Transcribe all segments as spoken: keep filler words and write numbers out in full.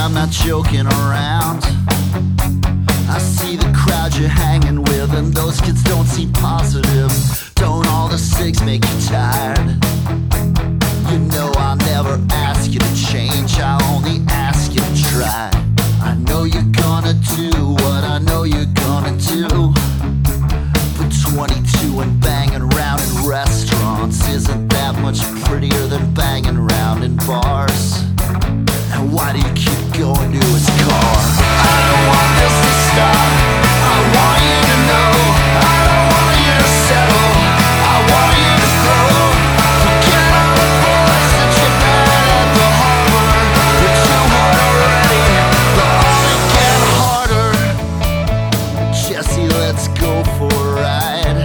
I'm not joking around. I see the crowd you're hanging with, and those kids don't seem positive. Don't all the cigs make you tired? You know I'll never ask you to change, I only ask you to try. I know you're gonna do what I know you're gonna do, but twenty-two and banging around in restaurants isn't that much prettier than banging around in bars. And why do you keep going to his car? I don't want this to stop. I want you to know. I don't want you to settle. I want you to grow. Forget all the boys that you met at the harbor. You're too hard already. They'll only get harder. Jesse, let's go for a ride.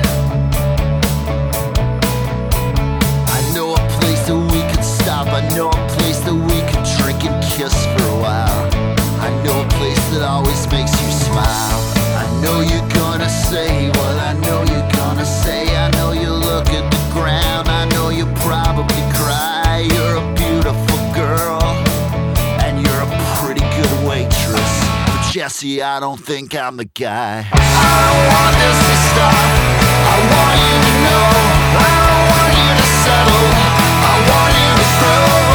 I know a place that we could stop. I know a place that we could drink and kiss for a while. I know a place that always makes you smile. I know you're gonna say what I know you're gonna say. I know you look at the ground. I know you probably cry. You're a beautiful girl, and you're a pretty good waitress. But Jesse, I don't think I'm the guy. I don't want this to stop. I want you to know. I don't want you to settle. I want you to grow.